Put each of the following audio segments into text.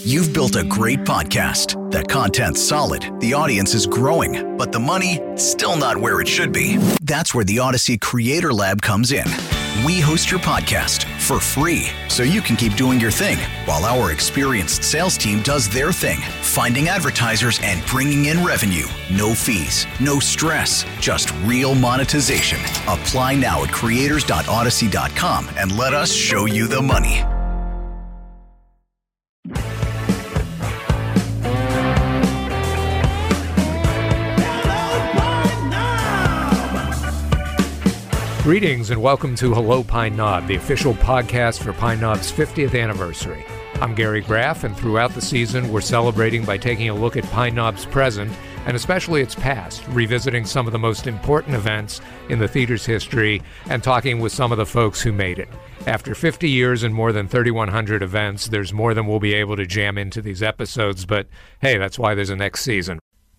You've built a great podcast. The content's solid, the audience is growing, but the money, still not where it should be. That's where the Odyssey Creator Lab comes in. We host your podcast for free, so you can keep doing your thing, while our experienced sales team does their thing, finding advertisers and bringing in revenue. No fees, no stress, just real monetization. Apply now at creators.odyssey.com and let us show you the money. Greetings and welcome to Hello Pine Knob, the official podcast for Pine Knob's 50th anniversary. I'm Gary Graff, and throughout the season, we're celebrating by taking a look at Pine Knob's present, and especially its past, revisiting some of the most important events in the theater's history, and talking with some of the folks who made it. After 50 years and more than 3,100 events, there's more than we'll be able to jam into these episodes, but hey, that's why there's a next season.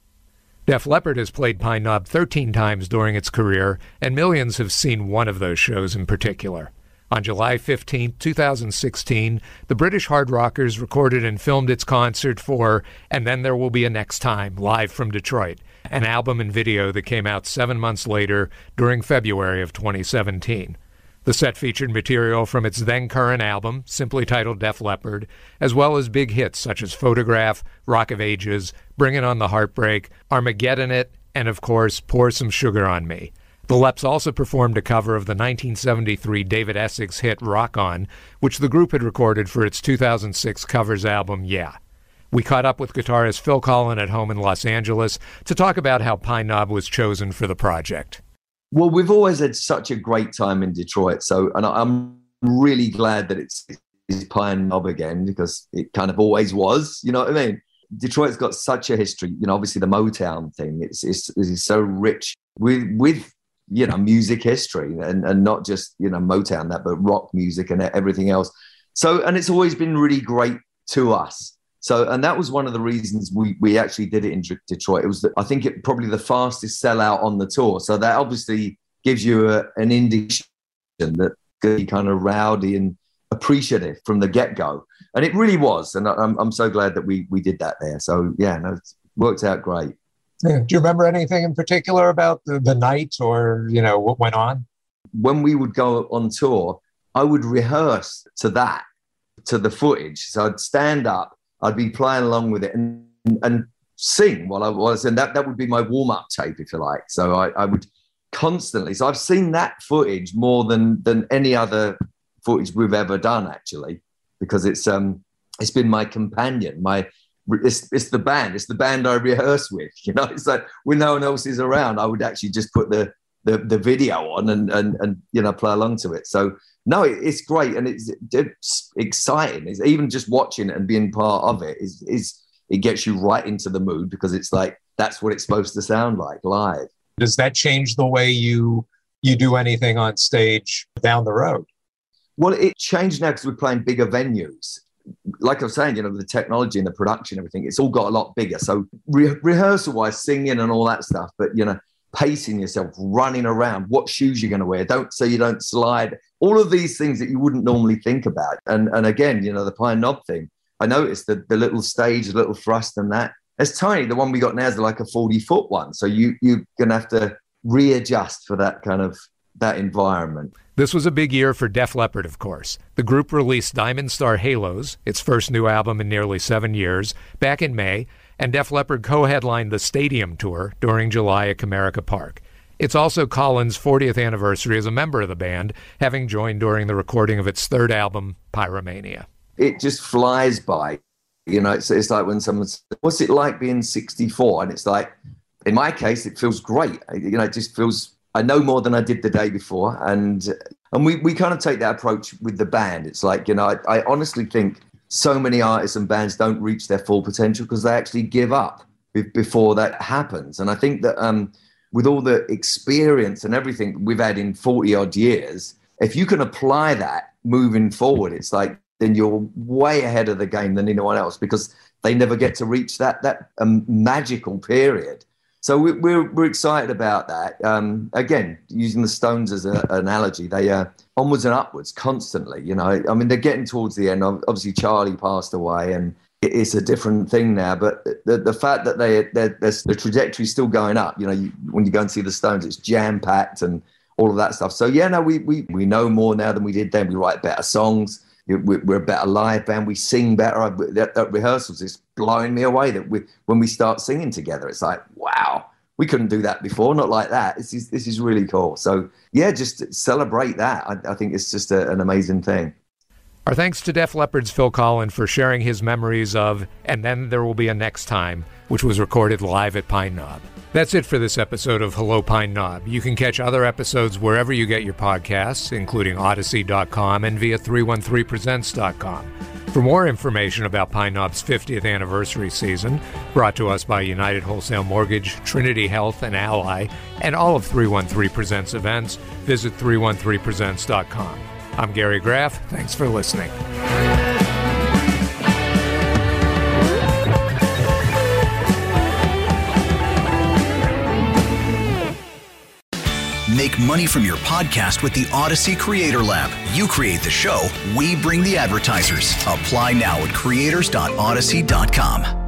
Def Leppard has played Pine Knob 13 times during its career, and millions have seen one of those shows in particular. On July 15, 2016, the British Hard Rockers recorded and filmed its concert for And Then There Will Be a Next Time, live from Detroit, an album and video that came out 7 months later during February of 2017. The set featured material from its then-current album, simply titled Def Leppard, as well as big hits such as Photograph, Rock of Ages, Bringin' on the Heartbreak, Armageddon It, and of course, Pour Some Sugar on Me. The Leps also performed a cover of the 1973 David Essex hit Rock On, which the group had recorded for its 2006 covers album, Yeah. We caught up with guitarist Phil Collen at home in Los Angeles to talk about how Pine Knob was chosen for the project. Well, we've always had such a great time in Detroit. And I'm really glad that it's Pine Knob again, because it kind of always was, you know what I mean? Detroit's got such a history, you know, obviously the Motown thing, it's so rich with you know, music history and not just, you know, Motown, but rock music and everything else. So, and it's always been really great to us. So, and that was one of the reasons we actually did it in Detroit. It was, I think, it probably the fastest sellout on the tour. So that obviously gives you an indication that be kind of rowdy and appreciative from the get-go. And it really was. And I'm so glad that we did that there. So, yeah, no, it worked out great. Yeah. Do you remember anything in particular about the night or, you know, what went on? When we would go on tour, I would rehearse to the footage. So I'd stand up, I'd be playing along with it and sing while I was, and that would be my warm-up tape, if you like. So I would constantly. So I've seen that footage more than any other footage we've ever done, actually, because it's been my companion. It's the band I rehearse with. You know, it's like when no one else is around, I would actually just put the video on and you know, play along to it. So no, it's great, and it's exciting. It's even just watching it and being part of it is it gets you right into the mood, because it's like that's what it's supposed to sound like live. Does that change the way you do anything on stage down the road? Well, it changed now because we're playing bigger venues. Like I was saying, you know, the technology and the production, everything, it's all got a lot bigger. So rehearsal-wise, singing and all that stuff, but, you know, pacing yourself, running around, what shoes you're going to wear, so you don't slide, all of these things that you wouldn't normally think about. And again, you know, the Pine Knob thing, I noticed the little stage, the little thrust and that, it's tiny. The one we got now is like a 40-foot one. So you're going to have to readjust for that kind of, that environment. This was a big year for Def Leppard, of course. The group released Diamond Star Halos, its first new album in nearly 7 years, back in May, and Def Leppard co-headlined the Stadium Tour during July at Comerica Park. It's also Collen's 40th anniversary as a member of the band, having joined during the recording of its third album, Pyromania. It just flies by. You know, it's like when someone says, what's it like being 64? And it's like, in my case, it feels great. You know, it just feels, I know more than I did the day before. And we kind of take that approach with the band. It's like, you know, I honestly think so many artists and bands don't reach their full potential because they actually give up before that happens. And I think that with all the experience and everything we've had in 40 odd years, if you can apply that moving forward, it's like, then you're way ahead of the game than anyone else, because they never get to reach that magical period. So we're excited about that. Again, using the Stones as an analogy, they onwards and upwards constantly. You know, I mean, they're getting towards the end. Obviously, Charlie passed away, and it's a different thing now. But the fact that the trajectory is still going up. You know, when you go and see the Stones, it's jam packed and all of that stuff. So yeah, no, we know more now than we did then. We write better songs. We're a better live band. We sing better. At rehearsals, it's blowing me away that when we start singing together, it's like, wow, we couldn't do that before. Not like that. This is really cool. So yeah, just celebrate that. I think it's just an amazing thing. Our thanks to Def Leppard's Phil Collen for sharing his memories of And Then There Will Be a Next Time, which was recorded live at Pine Knob. That's it for this episode of Hello Pine Knob. You can catch other episodes wherever you get your podcasts, including Odyssey.com and via 313presents.com. For more information about Pine Knob's 50th anniversary season, brought to us by United Wholesale Mortgage, Trinity Health, and Ally, and all of 313 Presents events, visit 313presents.com. I'm Gary Graff. Thanks for listening. Make money from your podcast with the Odyssey Creator Lab. You create the show, we bring the advertisers. Apply now at creators.odyssey.com.